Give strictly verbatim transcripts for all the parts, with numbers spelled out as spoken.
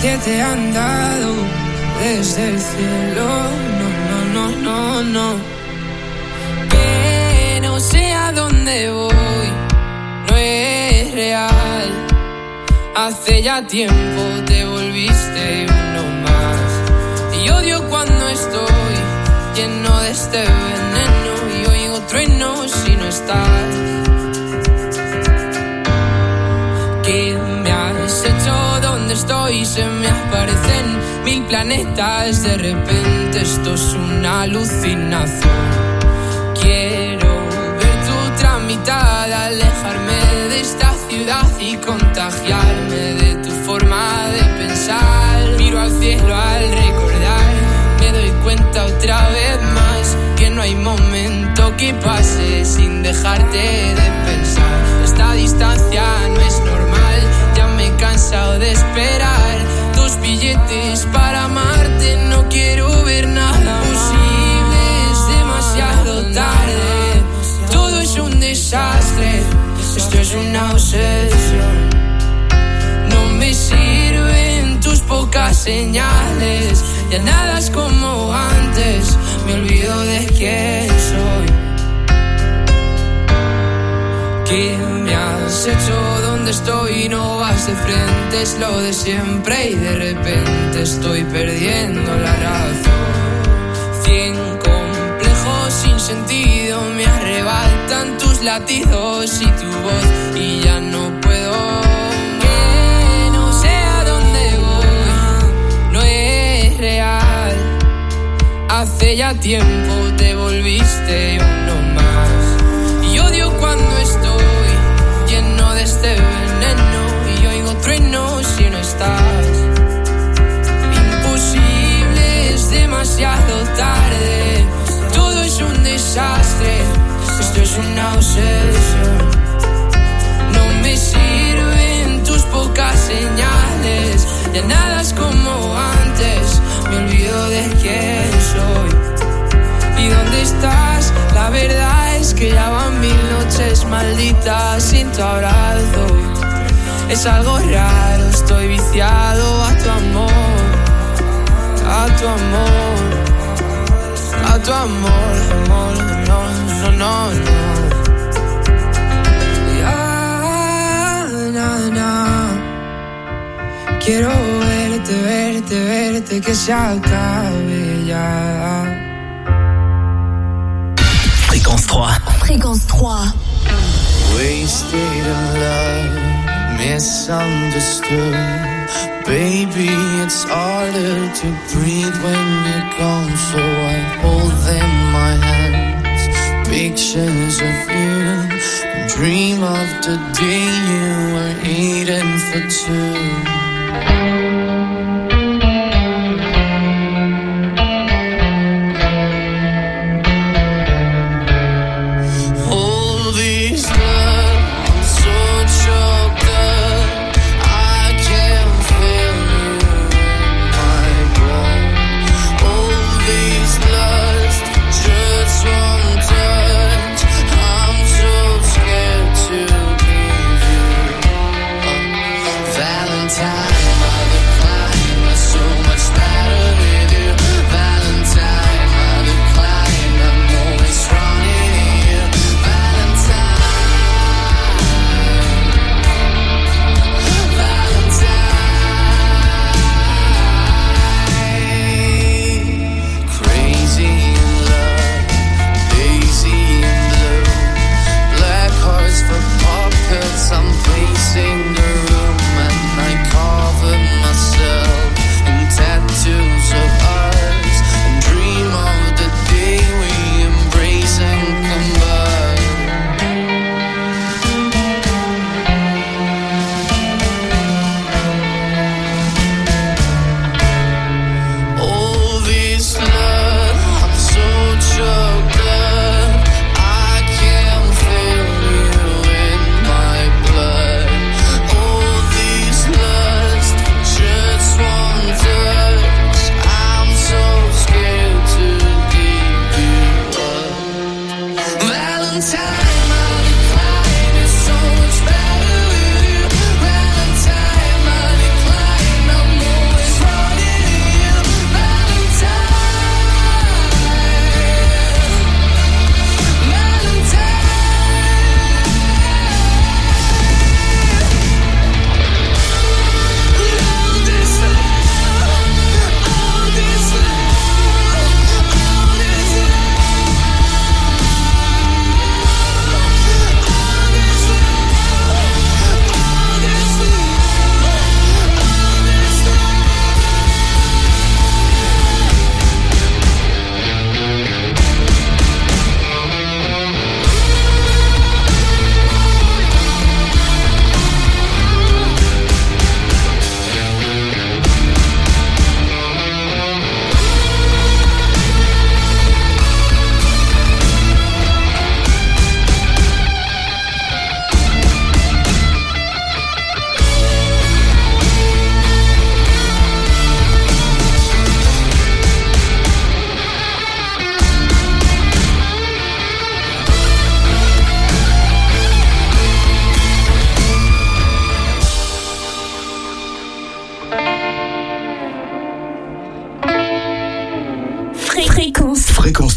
que te han dado desde el cielo. No, no, no, no, no. Que no sé a dónde voy, no es real. Hace ya tiempo te volviste uno más. Y odio cuando estoy lleno de este veneno y oigo truenos si no estás. ¿Qué me has hecho? ¿Dónde estoy? Se me aparecen mil planetas. De repente esto es una alucinación. Quiero ver tu tramitada, alejarme de esta ciudad y contagiarme de tu forma de pensar. Miro al cielo al recordar, me doy cuenta otra vez más que no hay momento que pase sin dejarte de pensar. Esta distancia no es normal, ya me he cansado de esperar. Dos billetes para amarte, no quiero ver nada posible, es demasiado tarde. Todo es un desastre, esto es una obsesión. No me sirven tus pocas señales, ya nada es como antes, me olvido de quién soy. ¿Qué me has hecho? ¿Dónde estoy? No vas de frente, es lo de siempre y de repente estoy perdiendo la razón. Cien complejos sin sentido me arrebatan tus latidos y tu voz y ya no puedo. Que no sé a dónde voy, no es real. Hace ya tiempo te volviste uno más. Y odio cuando estoy lleno de este veneno y oigo truenos si no estás. Imposible, es demasiado tarde. Todo es un desastre, esto es una obsesión. No me sirven tus pocas señales, ya nada es como antes, me olvido de quién soy. ¿Y dónde estás? La verdad es que ya van mil noches malditas sin tu abrazo. Es algo raro, estoy viciado a tu amor, a tu amor, a tu amor, amor, no, no, no, no. Ya, na, na. Quiero verte, verte, verte, que se acabe ya. Fréquence trois. Fréquence trois. Wasted in love, misunderstood. Baby, it's harder to breathe when you're gone, so I hold in my hands pictures of you and dream of the day you were eating for two. I'm pacing the room and I carve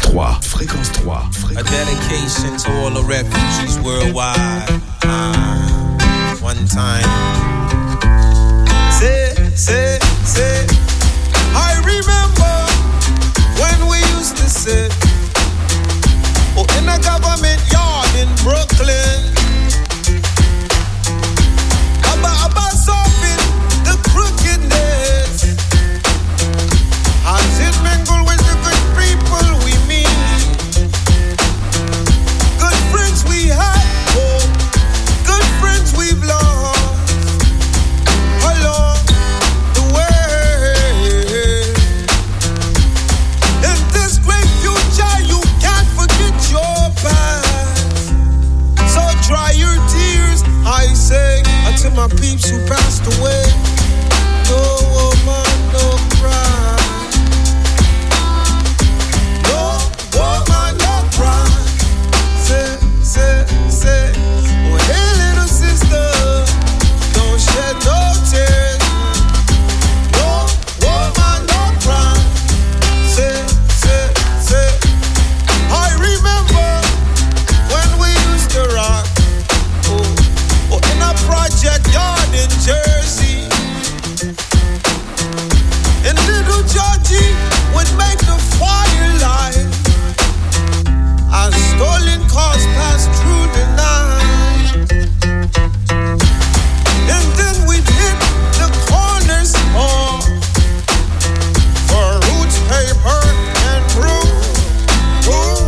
trois, fréquence trois. A dedication to all the refugees worldwide. Uh, one time. Say, say, say. I remember when we used to sit oh, in a government yard in Brooklyn. About, about solving the crookedness. As it mingle with the good people we meet. Good friends we had, oh, good friends we've lost along the way. In this great future, you can't forget your past. So dry your tears, I say, until my peeps who passed away. No woman, no cry. No woman, no cry. Say, say, say, oh hey little sister, don't shed no tears. No woman, no cry. Say, say, say, I remember when we used to rock, oh, oh in a project yard in Jersey. And little Georgie would make the fire light as stolen cars passed through the night. And then we'd hit the corner store for roots, paper, and brew. Ooh.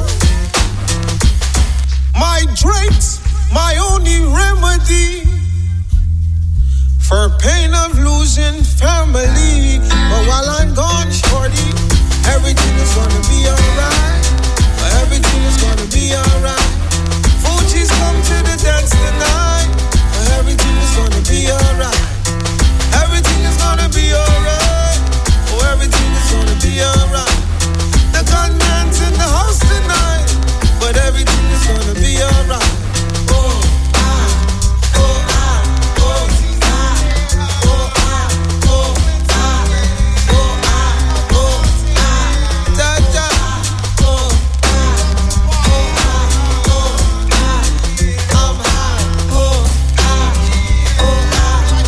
My drinks, my only remedy for pain of losing family. But while I'm gone, shorty, everything is gonna be alright. Everything is gonna be alright. Fuji's come to the dance tonight. Everything is gonna be alright. Everything is gonna be alright. Oh, everything is gonna be alright. The gunman's in the house tonight, but everything is gonna be alright. Oh, ah, oh, ah, oh, ah, oh, ah, oh, ah, oh, ah, oh, ah, da, da, oh, ah, oh, ah, oh, ah, I'm high, oh, ah, oh, ah,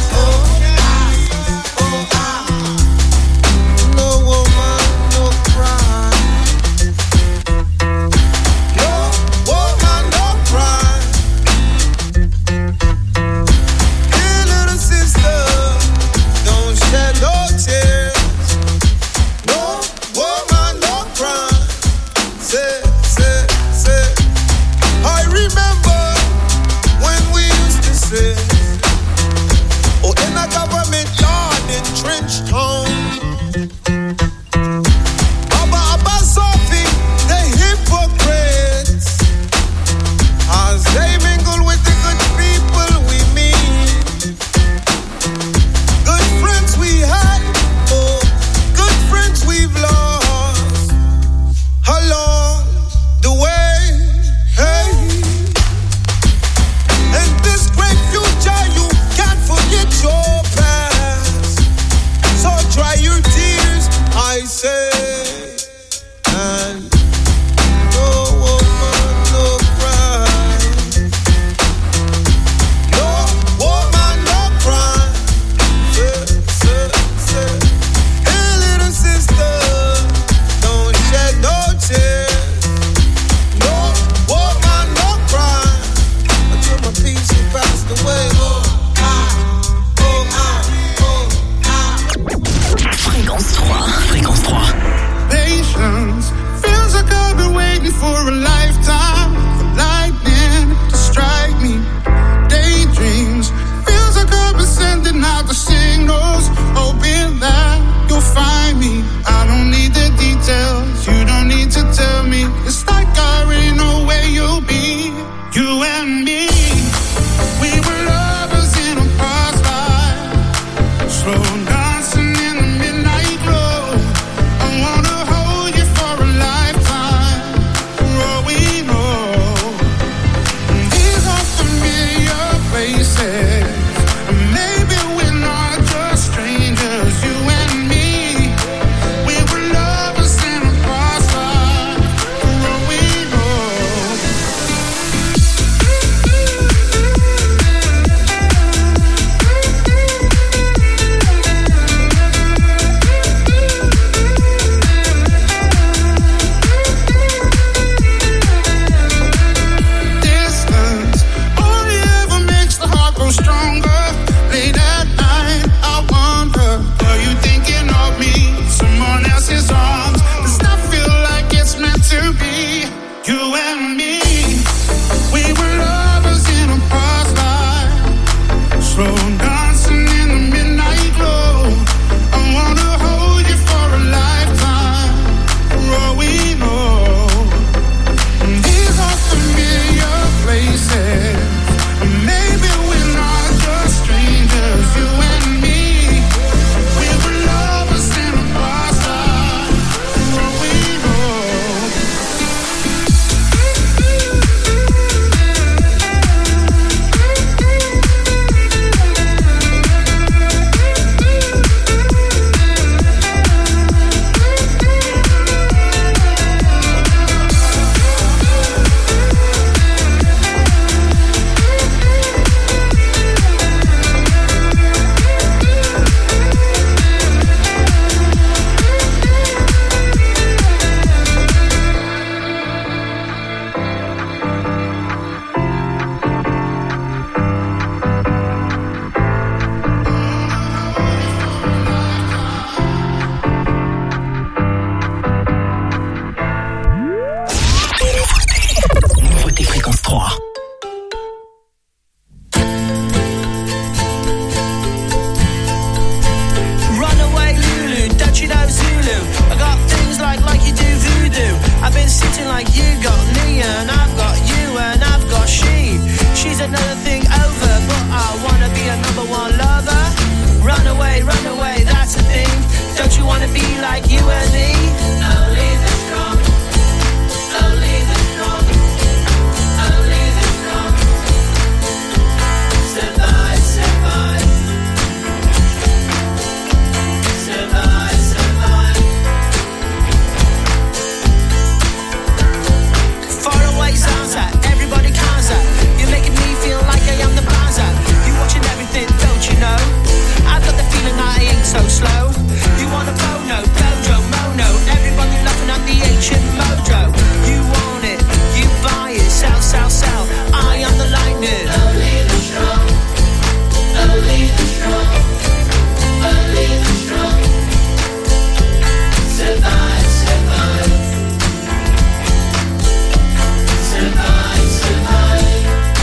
oh, ah, oh, ah. No woman, no cry. No woman, no cry. Hey, little sister, don't shed no tears. No woman, no cry. Say, say, say. I remember when we used to sit oh, in a government yard in Trenchtown. Abba, Abba, Sophie, the hypocrites, as they mingle with the good people we meet. Good friends we had, oh, good friends we've lost along the way. Hey, in this great future, you can't forget your past. So dry your tears, I say, and no woman, no cry. No woman, no cry. Say, say, say. Hey, little sister, don't shed no tears. No woman, no cry. Until my peace he passed away. Oh, ah, oh, ah, oh, ah. Fréquence trois, fréquence trois. Patience feels like I've been waiting for a lifetime for lightning to strike me. Daydreams feels like I've been sending out the signals, hoping that you'll find me. I don't need the details, you don't need to tell me. It's like I already know where you'll be. You and me, we were lovers in a past life, slow dancing in the midnight glow. I wanna hold you for a lifetime, for all we know. These are familiar places, and maybe we're not just strangers. You and me, we were lovers in a past life, for you know Zulu? I got things like, like you do voodoo. I've been sitting like you got me, and I've got you, and I've got she. She's another thing over, but I wanna be a number one lover. Run away, run away, that's the thing. Don't you wanna be like you and me? Only the strong, only the strong, only the strong. Survive, survive. Survive, survive. Far away sounds that everybody counts at. You're making me feel like I am the bouncer. You're watching everything, don't you know? I've got the feeling that I ain't so slow. You want a bono, dojo, mono. Everybody laughing at the ancient mojo. You want it, you buy it. Sell, sell, sell. I am the lightning. Only the strong, only the strong, only the strong. Survive, survive. Survive, survive.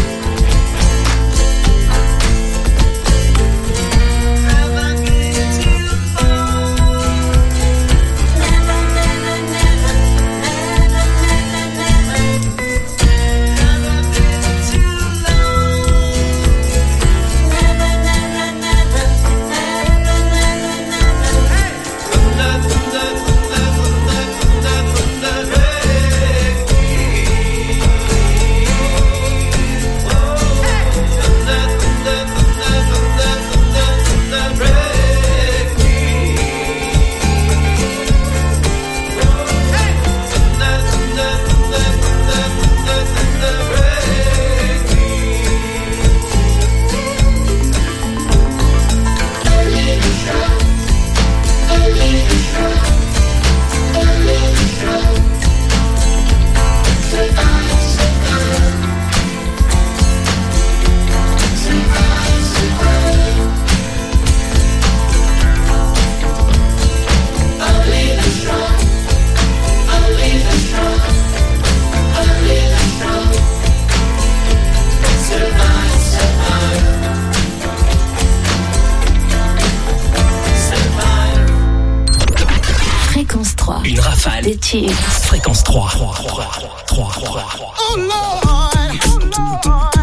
Fréquence trois. trois, trois, trois, trois, trois. Oh Lord, oh Lord.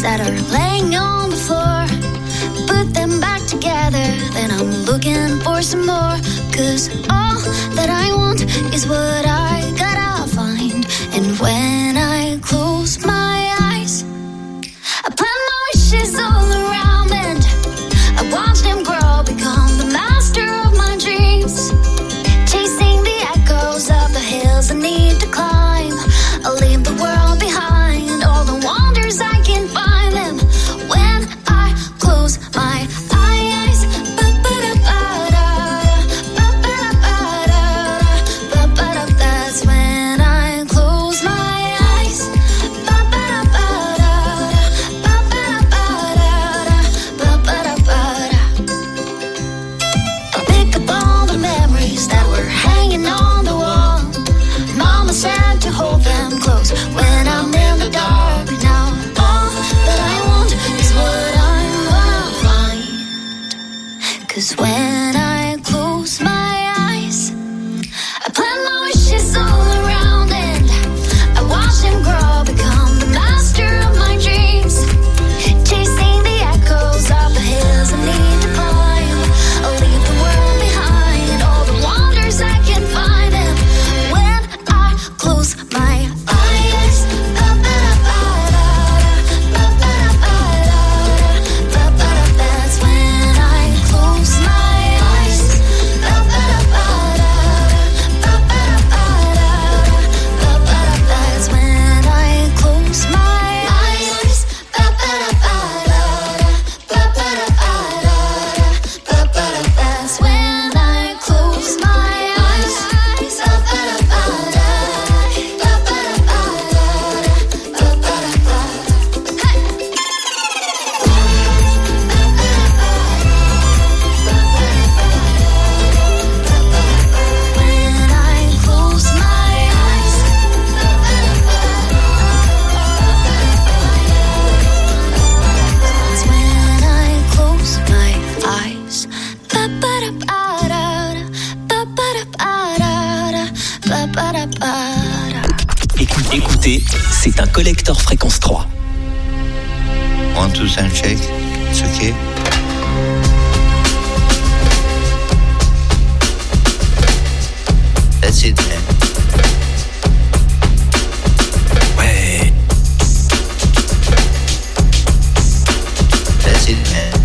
that are laying on the floor. Put them back together, then I'm looking for some more. Cause all that I want is what I gotta find. And when I close my eyes, I plant my wishes all around and I watch them grow, become the master of my dreams. Chasing the echoes of the hills I need to climb. I'll leave the world behind, all the wonders I can find them when I close my eyes. That's when I close my eyes. I'll pick up all the memories that were hanging on the wall. Mama said to hold them close when I'm in the dark. Now all that I want is what I'm gonna find. Cause when I close my eyes, I plant my wishes all around and I watch them grow, become the master of my dreams. Chasing the echoes of the hills I need to climb. I'll leave the world behind, all the wonders I can find them when I close my eyes. That's when I close my eyes. That's when I close my eyes. That's when I close my When I close my eyes. That's when I close my eyes. Écoutez, c'est un collector fréquence trois. One, two, sound check. It's okay. That's it, man. Ouais. That's it, man.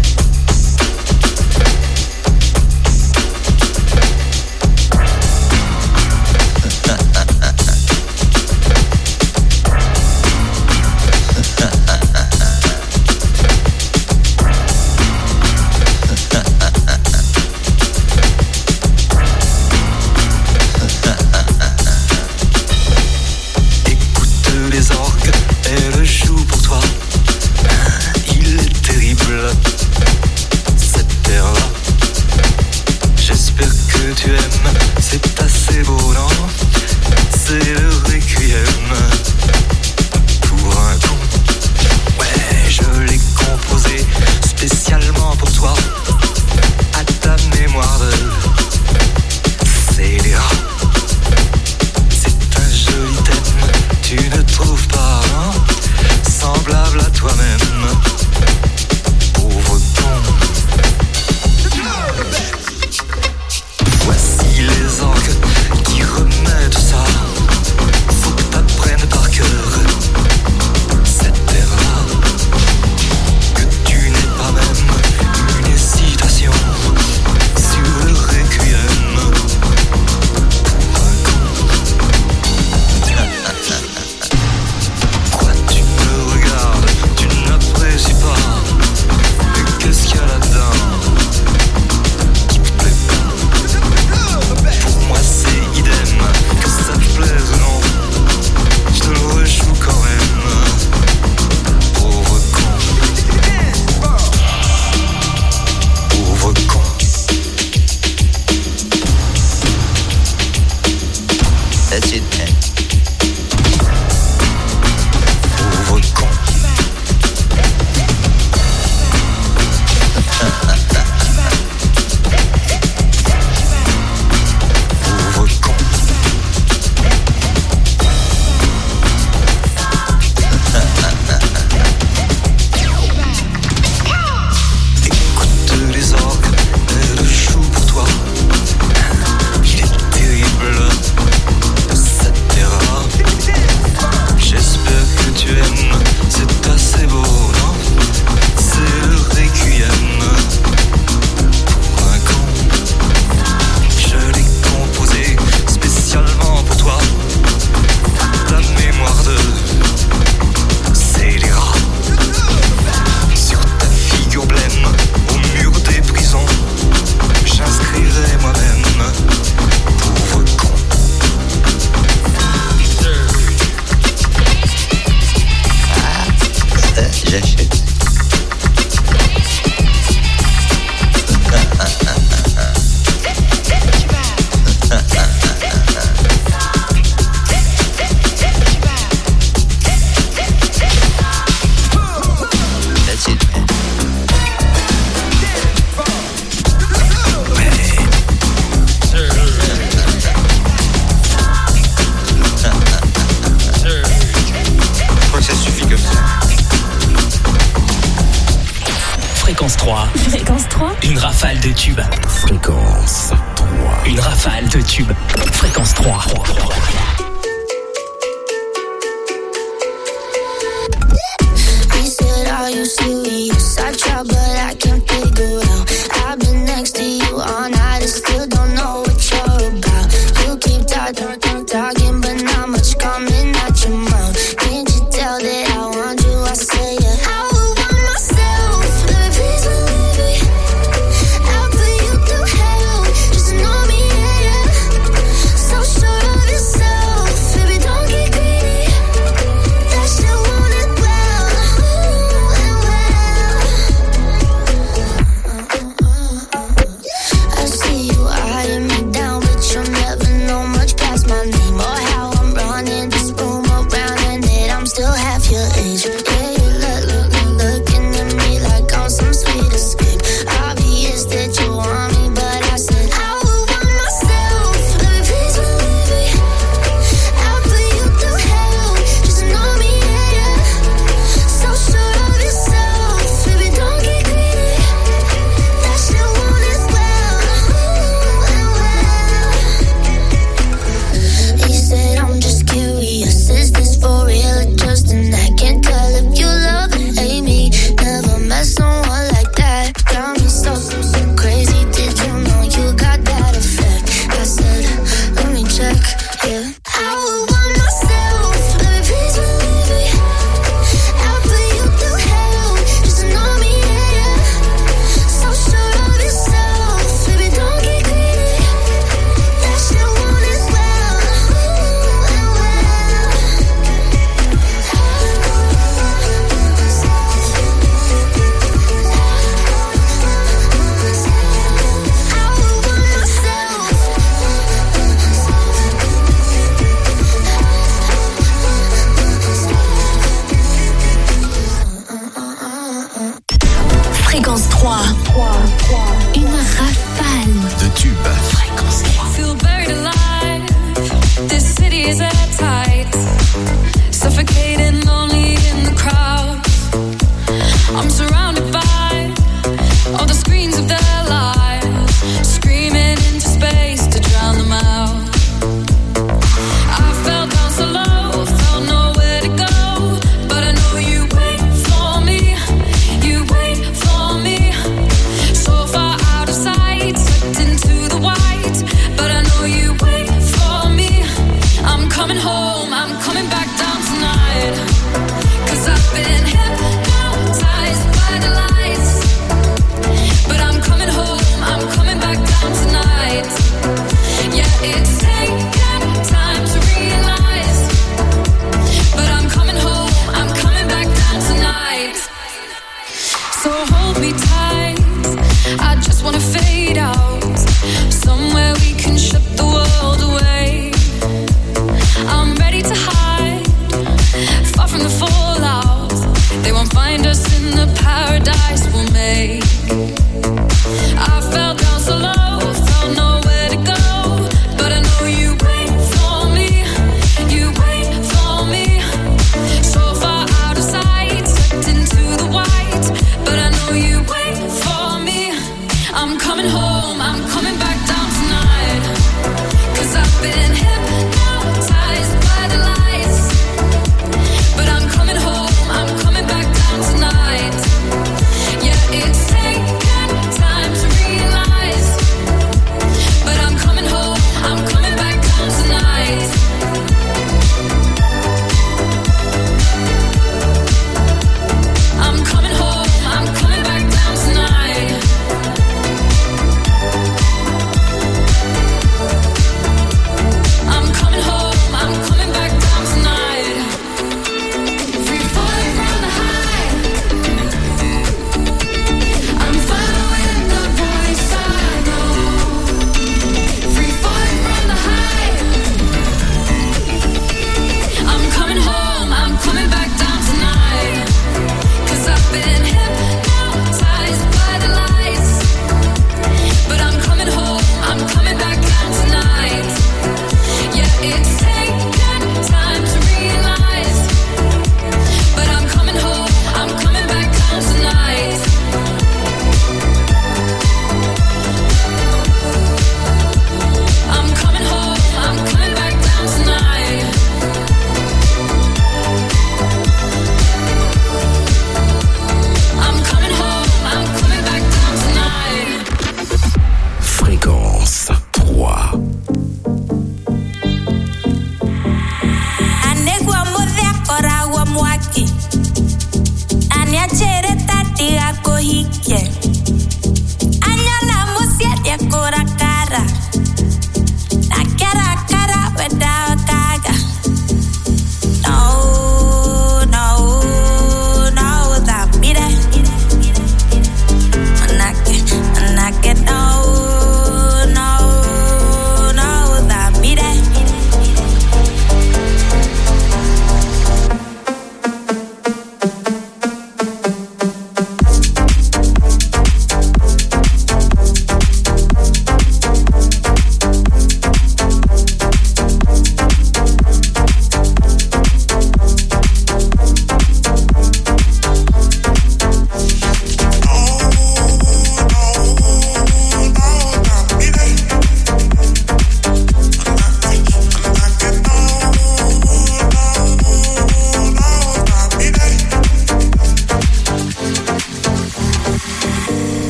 j'achète. That's it, man. Je crois que ça suffit comme ça. Fréquence trois. Fréquence trois. Une rafale de tubes. Fréquence trois. Une rafale de tubes. Fréquence trois. He said, are you serious? I try, but I can't figure out. I've been next to you all night and still don't know what you're about. You keep talking, talking, talking, but not much coming out your mouth. Can't you tell that I want you? I say yeah. I would want myself. Let me please believe me. I'll put you through hell. Just know me, yeah, yeah. So sure of yourself.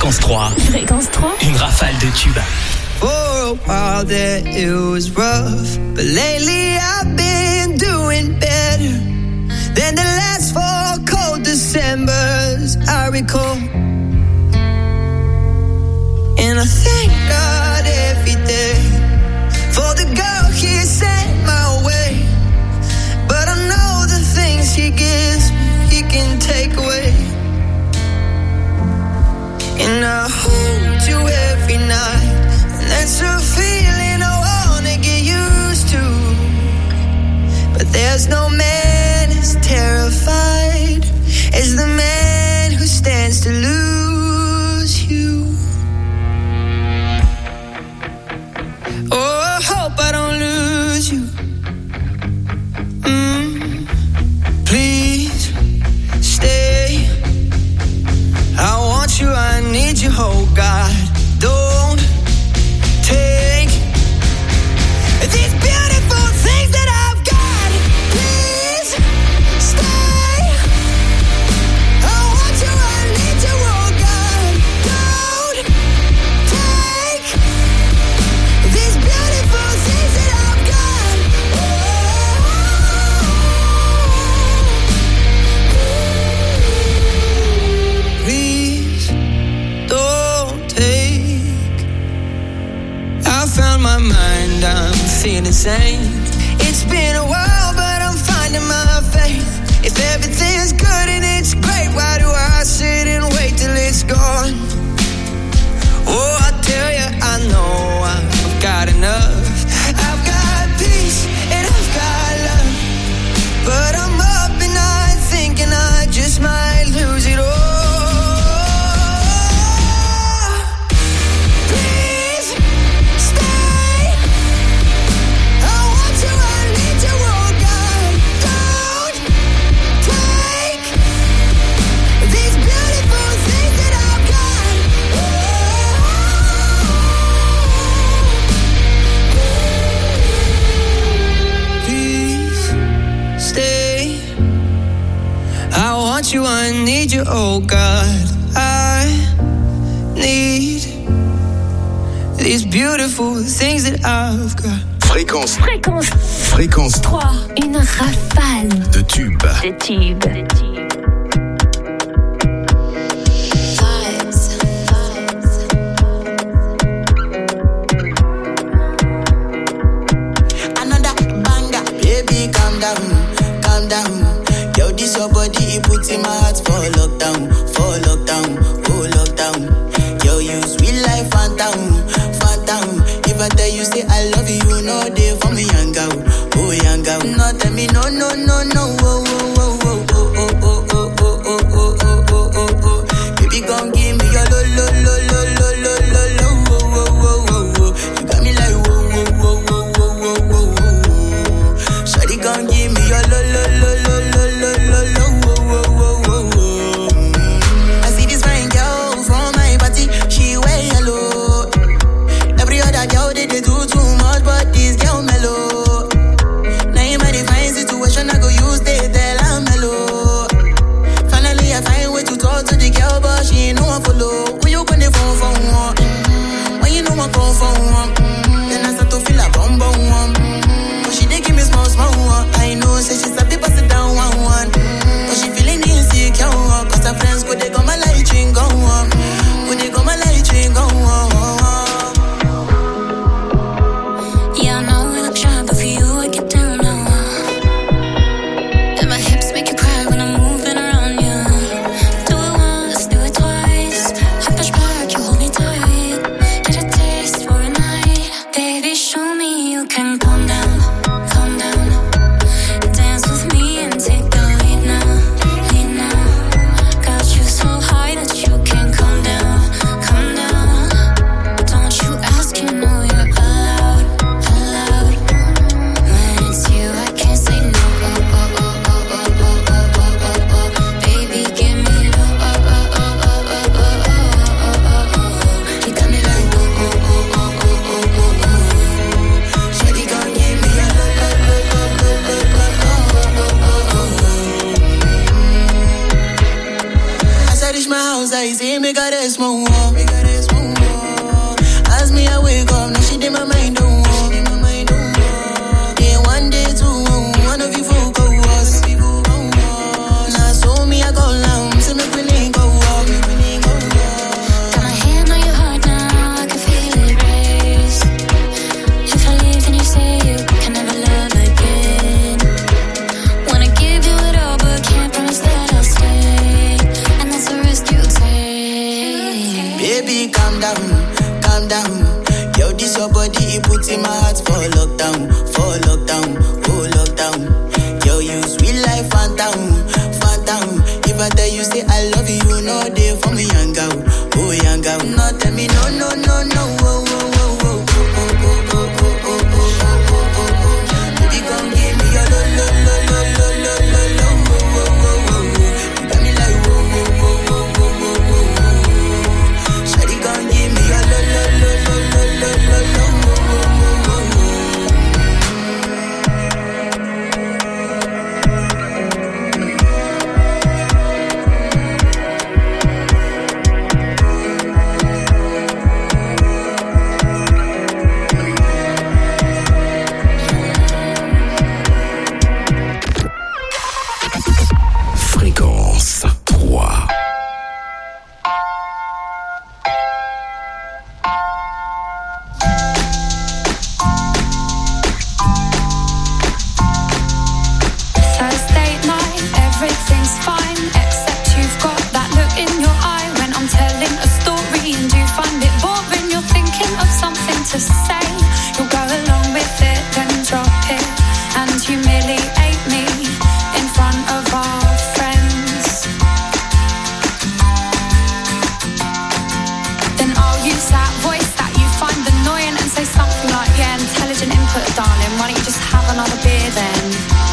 Fréquence trois. Fréquence trois. Une rafale de tubes. For a while there it was rough, but lately I've been doing better than the last four cold Decembers I recall. And I thank God every day for the girl He sent my way. But I know the things He gives me, He can take away. And I hold you every night, and that's a feeling I wanna get used to. But there's no man as terrified as the man who stands to lose you. Oh, I hope I don't lose you. Mm. Please stay. I want you, I need you, oh God. Don't take these beautiful things that I've got. Please stay. I want you, I need you, oh God. Don't take these beautiful things that I've got. Oh. Please don't take. I found my mind, I'm feeling sane. It's been a while, but I'm finding my faith. If everything's good and it's great, why do I sit and wait till it's gone? Oh, I tell you, I know I've got enough. I've got peace and I've got love, but I'm up and I thinking I just might lose it all. Please stay. I want you, I need you, oh God. Don't take these beautiful things that I've got. Please stay. I want you, I need you, oh God. I need these beautiful things that I've got. Fréquence. Fréquence. Fréquence trois. Une rafale de tubes. de tubes. De tubes. Another banger, baby, calm down, calm down. Yo, this your body, it puts in my heart for lockdown, for lockdown, oh lockdown. Yo, you sweet life, phantom, phantom. If I tell you say I love you, you know they for me young girl, oh young girl. No tell me no, no, no, no, oh, oh, oh, oh, oh, oh, oh. reach my house, I see me got a small wall. As me I wake up, now she did my mind don't walk. Then one day two, one of you folk go us. Now so me I go down, so me we link go walk. Got my hand on your heart now, I can feel it race. If I leave, then you say you can never love again. Wanna give you it all, but can't promise that I'll stay. And that's the risk you take. Baby, calm down, calm down. Yo, this your body, it puts in my heart for lockdown, for lockdown, oh lockdown. Yo, you sweet life, phantom, phantom. If I tell you say I love you, you know they for me young girl, oh young girl. No, tell me no, no, no, no, oh, oh, oh, oh, oh, oh, oh, oh, oh, oh, oh, oh, oh. Baby, come give me your lo, lo, lo, lo, lo, lo, lo, lo, oh, oh, oh, oh. You got me like whoa, whoa, whoa, whoa, whoa, whoa, whoa. Shawty, come give me your lo, lo, lo, lo, lo, lo, lo, lo, oh, oh, oh, oh. Fréquence trois. Thursday night, everything's fine, except you've got that look in your eye when I'm telling a story and you find it boring. You're thinking of something to say, you'll go along with it, then drop it and humiliate me in front of our friends. Then I'll use that voice that you find annoying and say something like, yeah, intelligent input, darling, why don't you just have another beer then?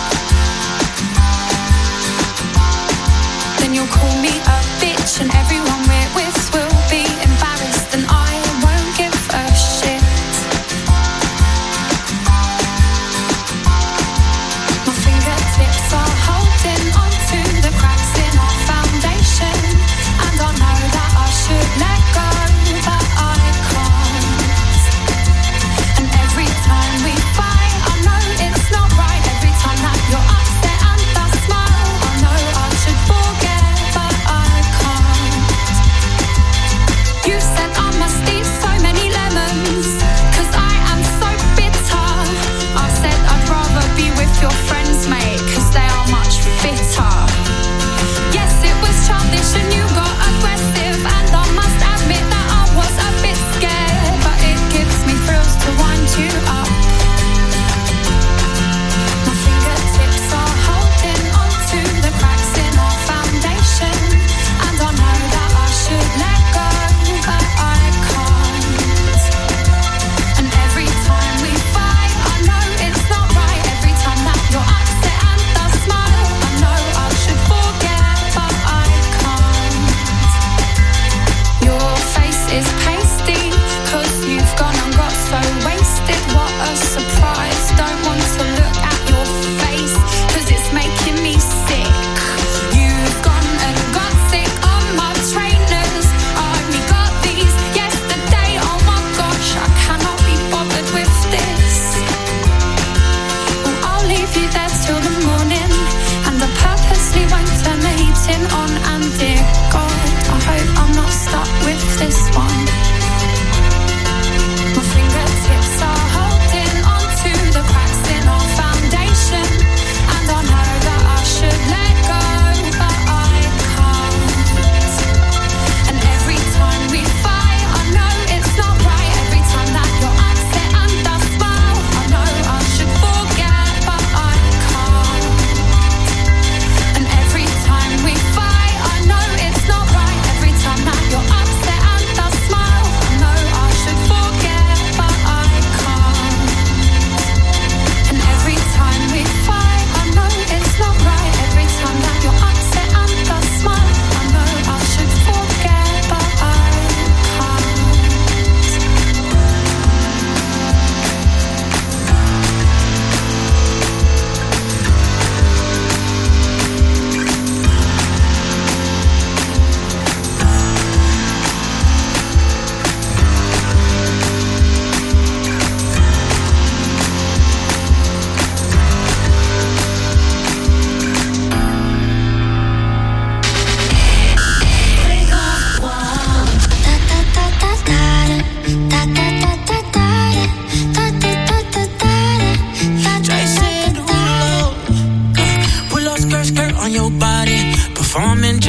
Then you'll call me a bitch and everyone we're with will be embarrassed and I won't give a shit. My fingertips are holding onto the cracks in our foundation, and I know that I should let go, but I can't. And every time we fight, I know it's not right. Every time that you're upset and I smile, I know I should forget, but I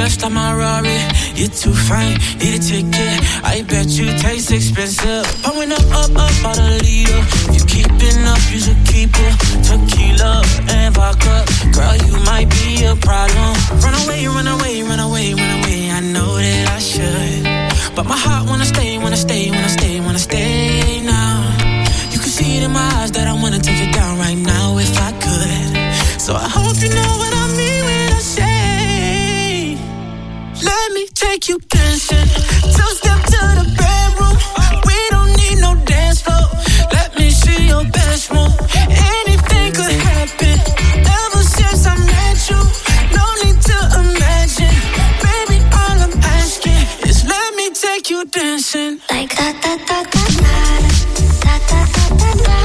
just like my Rari. You're too fine, need a ticket. I bet you taste expensive. Pouring up, up, up, out a leader. If you keeping up, you should keep it. Tequila and vodka. Girl, you might be a problem. Run away, run away, run away, run away. I know that I should, but my heart wanna stay, wanna stay, wanna stay, wanna stay now. You can see it in my eyes that I wanna take it down right now if I could. So I hope you know what I mean when I say, let me take you dancing. Two step to the bedroom. We don't need no dance floor. Let me see your best move. Anything could happen. Ever since I met you, no need to imagine. Baby, all I'm asking is let me take you dancing. Like that, that, that, that, that, that, that, that, that,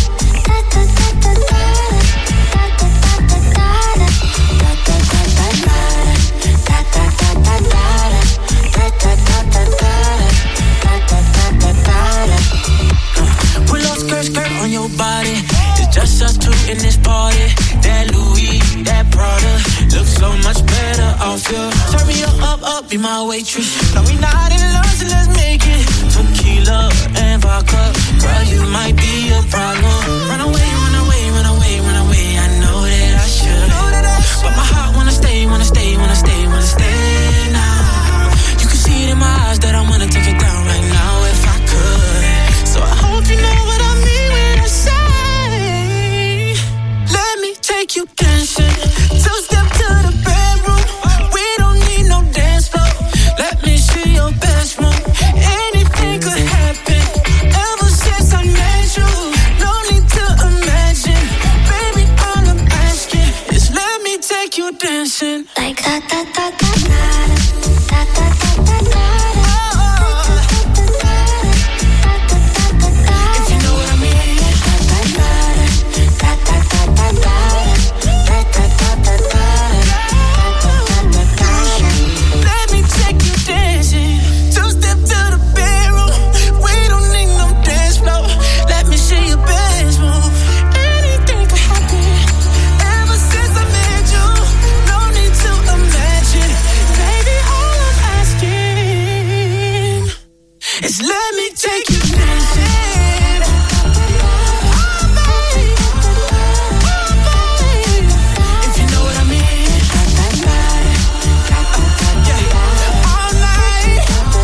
pull up skirt, skirt on your body. It's just us two in this party. That Louis, that Prada looks so much better off you. Turn me up, up, up, be my waitress. No, we not in love, so let's make it. Tequila and vodka. Girl, you might be a problem. Run away, run away, run away, run away. I know that I should, but my heart wanna stay, wanna stay, wanna stay, wanna stay now. You can see it in my eyes that I wanna take it down right now if I could. So I hope you know what I mean when I say, let me take you dancing. Two step to the bedroom. We don't need no dance floor. Let me see your best move. Anything could happen. Ever since I met you, no need to imagine. Baby, all I'm asking is let me take you dancing. like that, that, that, that, that, that, that, that, that. Let me take you dancing. If you know what I mean. Yeah. All night.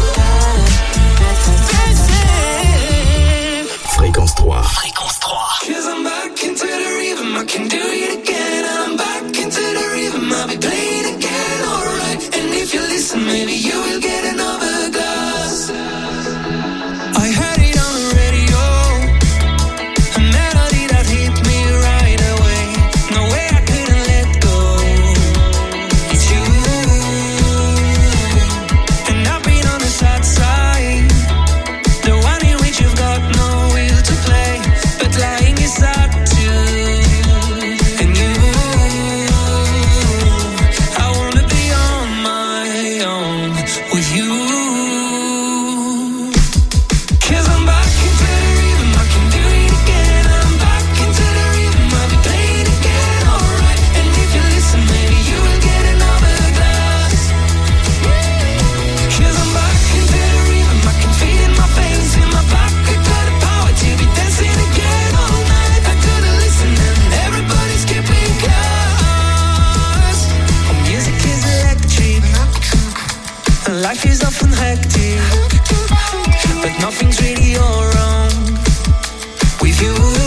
Dancing. Fréquence trois. Fréquence trois. Cause I'm back into the rhythm. I can do it again. I'm back into the rhythm. I'll be playing again. Alright. And if you listen, maybe you will get another glass. I heard it on the radio, a melody that hit me right away. No way I couldn't let go. It's you, and I've been on the sad side, the one in which you've got no will to play, but lying is up to. And you, I wanna be on my own with you. Life is often hectic, but nothing's really all wrong with you.